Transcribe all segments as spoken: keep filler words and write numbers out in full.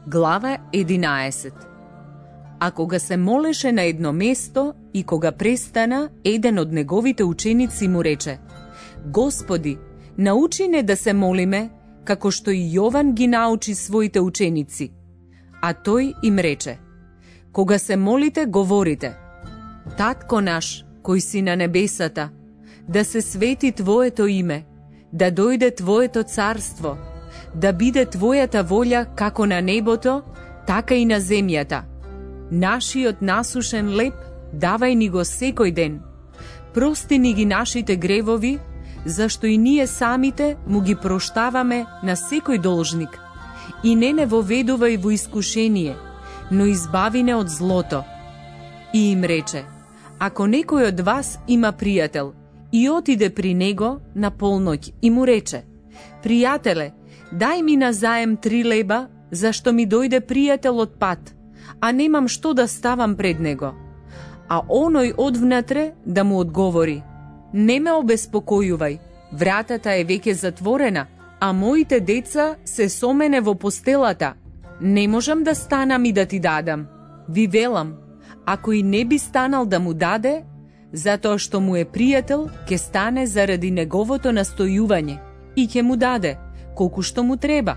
Глава единаесет. А кога се молеше на едно место и кога престана, еден од неговите ученици му рече: Господи, научи не да се молиме, како што и Јован ги научи своите ученици. А тој им рече: Кога се молите, говорите: Татко наш, кој си на небесата, да се свети Твоето име, да дојде Твоето царство, да биде Твојата волја како на небото, така и на земјата. Нашиот насушен леб давај ни го секој ден. Прости ни ги нашите гревови, зашто и ние самите му ги проштаваме на секој должник. И не не воведувај во искушение, но избави не од злото. И им рече: Ако некој од вас има пријател и отиде при него на полноќ и му рече: Пријателе, дај ми назаем три леба, зашто ми дојде пријател од пат, а немам што да ставам пред него. А оној одвнатре да му одговори: Не ме обеспокојувај, вратата е веќе затворена, а моите деца се со мене во постелата. Не можам да станам и да ти дадам. Ви велам, ако и не би станал да му даде, затоа што му е пријател, ќе стане заради неговото настојување и ќе му даде колку што му треба.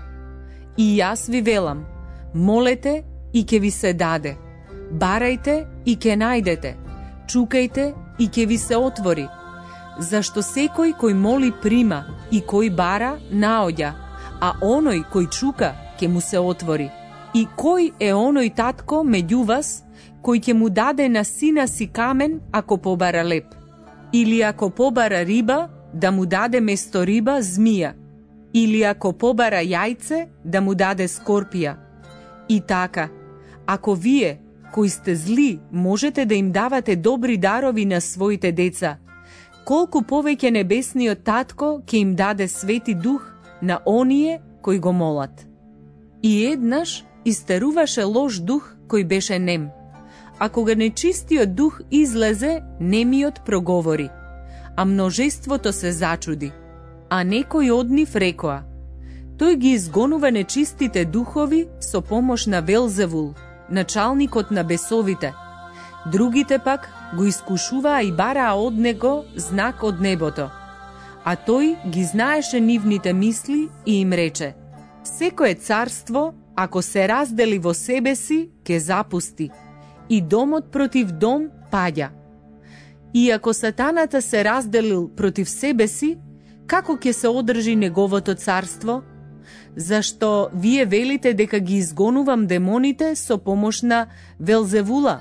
И јас ви велам, молете и ќе ви се даде, барајте и ќе најдете, чукајте и ќе ви се отвори. Зашто секој кој моли прима и кој бара наоѓа, а оној кој чука ќе му се отвори. И кој е оној татко меѓу вас кој ќе му даде на сина си камен ако побара леб? Или ако побара риба, да му даде место риба змија? Или ако побара јајце, да му даде скорпија? И така, ако вие, кои сте зли, можете да им давате добри дарови на своите деца, колку повеќе небесниот татко ќе им даде свети дух на оние кои го молат. И еднаш истеруваше лош дух кој беше нем. А кога нечистиот дух излезе, немиот проговори, а множеството се зачуди. А некој од нив рекоа: Тој ги изгонува нечистите духови со помош на Велзевул, началникот на бесовите. Другите пак го искушуваа и бараа од него знак од небото. А тој ги знаеше нивните мисли и им рече: Секое царство, ако се раздели во себе си, ќе запусти, и домот против дом паѓа. И ако сатаната се разделил против себе си, како ќе се одржи неговото царство? Зашто вие велите дека ги изгонувам демоните со помош на Велзевула?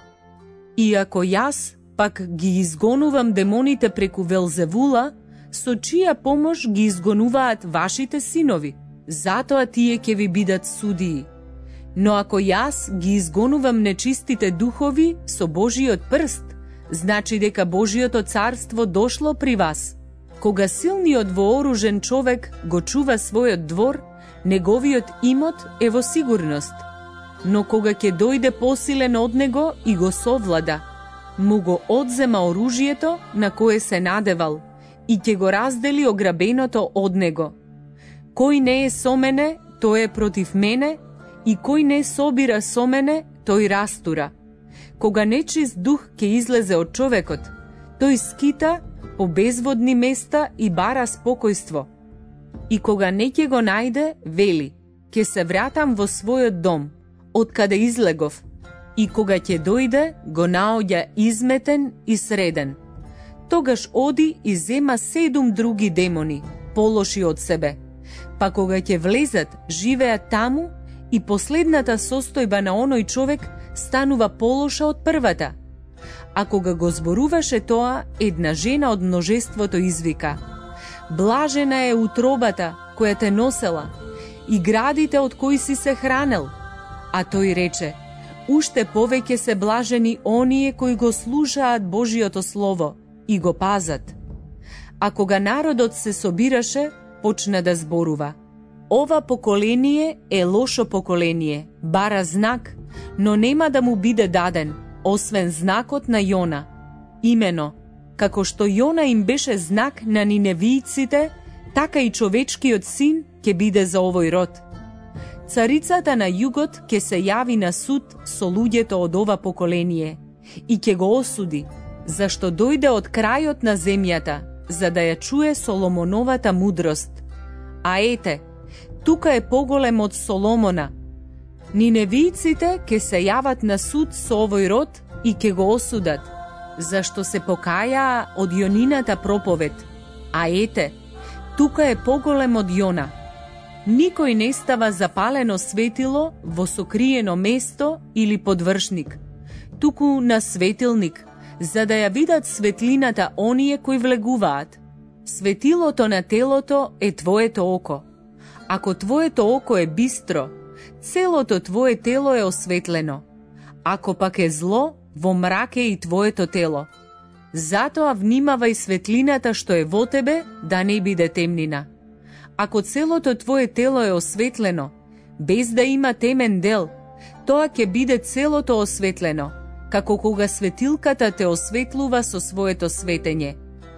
И ако јас пак ги изгонувам демоните преку Велзевула, со чија помош ги изгонуваат вашите синови? Затоа тие ќе ви бидат судии. Но ако јас ги изгонувам нечистите духови со Божиот прст, значи дека Божиото царство дошло при вас. Кога силниот вооружен човек го чува својот двор, неговиот имот е во сигурност. Но кога ќе дојде посилен од него и го совлада, му го одзема оружјето на кое се надевал и ќе го раздели ограбеното од него. Кој не е со мене, тој е против мене, и кој не собира со мене, тој растура. Кога нечист дух ќе излезе од човекот, тој скита по безводни места и бара спокојство. И кога не ќе го најде, вели: Ќе се вратам во својот дом, од каде излегов, и кога ќе дојде, го наоѓа изметен и среден. Тогаш оди и зема седум други демони, полоши од себе. Па кога ќе влезат, живеат таму, и последната состојба на оној човек станува полоша од првата. А кога го зборуваше тоа, една жена од множеството извика: Блажена е утробата која те носела и градите од кои си се хранел. А тој рече: Уште повеќе се блажени оние кои го слушаат Божиото слово и го пазат. А кога народот се собираше, почна да зборува: Ова поколение е лошо поколение, бара знак, но нема да му биде даден, освен знакот на Јона. Имено, како што Јона им беше знак на ниневијците, така и човечкиот син ќе биде за овој род. Царицата на југот ќе се јави на суд со луѓето од ова поколение и ќе го осуди, зашто дојде од крајот на земјата, за да ја чуе Соломоновата мудрост. А ете, тука е поголем од Соломона. Ниневијците ќе се јават на суд со овој род и ќе го осудат, зашто се покајаа од Јонината проповед. А ете, тука е поголем од Јона. Никој не става запалено светило во сокриено место или подвршник, туку на светилник, за да ја видат светлината оние кои влегуваат. Светилото на телото е твоето око. Ако твоето око е бистро, целото твое тело е осветлено. Ако пак е зло, во мрак е и твоето тело. Затоа внимавај светлината што е во тебе, да не биде темнина. Ако целото твое тело е осветлено, без да има темен дел, тоа ќе биде целото осветлено, како кога светилката те осветлува со своето светење.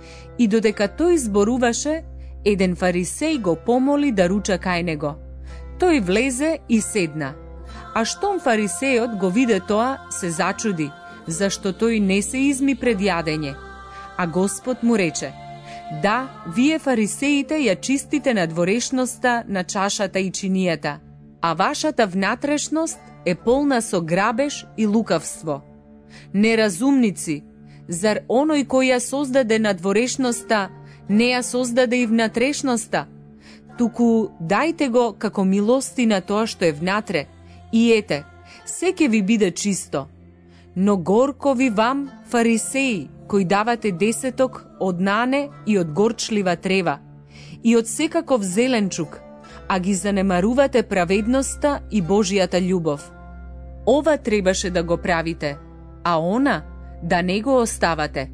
И додека тој зборуваше, еден фарисеј го помоли да руча кај него. Тој влезе и седна. А штом фарисејот го виде тоа, се зачуди, зашто тој не се изми пред јадење. А Господ му рече: да, вие фарисеите ја чистите надворешноста на чашата и чинијата, а вашата внатрешност е полна со грабеж и лукавство. Неразумници, зар оној кој ја создаде надворешноста не ја создаде и внатрешноста? Туку дајте го како милостина тоа што е внатре, и ете, се ќе ви биде чисто. Но горко ви вам, фарисеи, кои давате десеток од нане и од горчлива трева, и од секаков зеленчук, а ги занемарувате праведноста и Божијата љубов. Ова требаше да го правите, а она да не го оставате.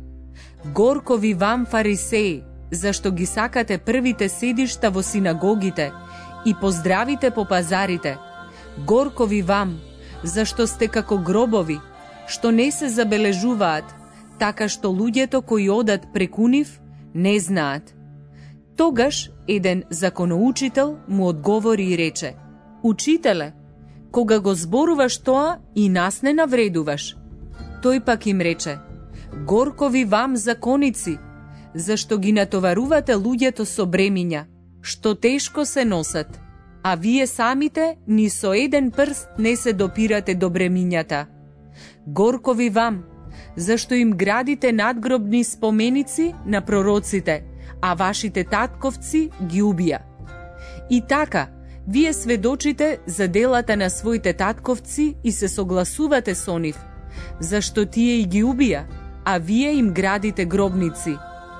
Горко ви вам, фарисеи, зашто ги сакате првите седишта во синагогите и поздравите по пазарите. Горко ви вам, зашто сте како гробови, што не се забележуваат, така што луѓето кои одат преку нив не знаат. Тогаш еден законоучител му одговори и рече: Учителе, кога го зборуваш тоа, и нас не навредуваш. Тој пак им рече: горко ви вам, законици, зашто ги натоварувате луѓето со бремиња, што тешко се носат, а вие самите ни со еден прст не се допирате до бремињата. Горко ви вам, зашто им градите надгробни споменици на пророците, а вашите татковци ги убија. И така, вие сведочите за делата на своите татковци и се согласувате со нив, зашто тие и ги убија, а вие им градите гробници.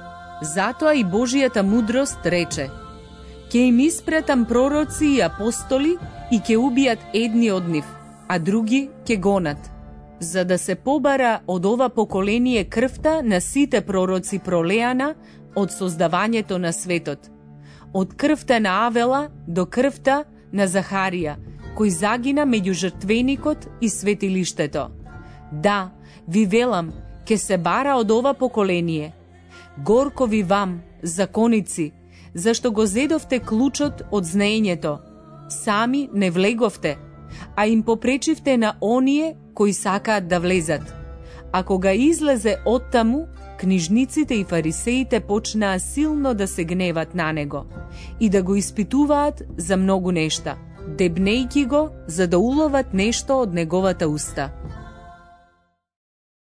Затоа и Божијата мудрост рече: ќе им испратам пророци и апостоли и ќе убијат едни од нив, а други ќе гонат, за да се побара од ова поколение крвта на сите пророци пролеана од создавањето на светот, од крвта на Авела до крвта на Захарија, кој загина меѓу жртвеникот и светилиштето. Да, ви велам, ќе се бара од ова поколение. Горко ви вам, законици, зашто го зедовте клучот од знаењето, сами не влеговте, а им попречивте на оние кои сакаат да влезат. А кога излезе оттаму, книжниците и фарисеите почнаа силно да се гневат на него и да го испитуваат за многу нешта, дебнејќи го за да уловат нешто од неговата уста.